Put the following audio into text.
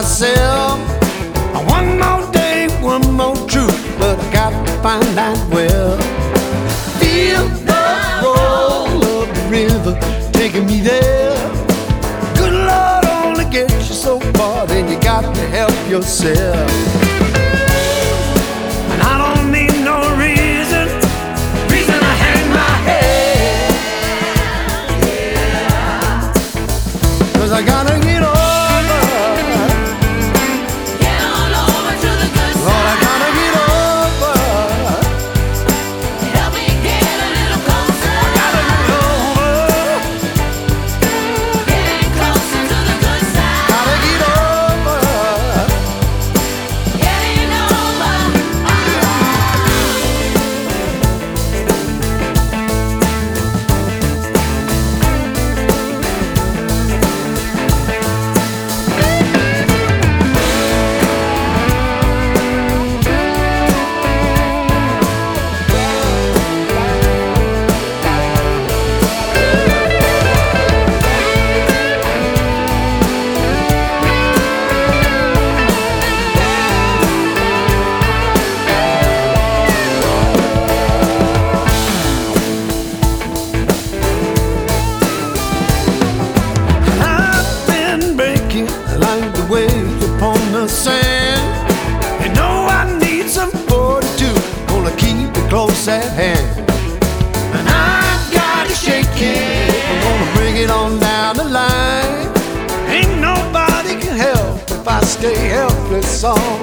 myself. One more day, one more truth, but I got to find that well. Feel the roll of the river taking me there. Good Lord only gets you so far, then you got to help yourself. And I don't need no reason I hang my head. 'Cause I gotta get over. Like the waves upon the sand. You know I need some 42, gonna keep it close at hand. And I've got to shake it, I'm gonna bring it on down the line. Ain't nobody can help if I stay helpless all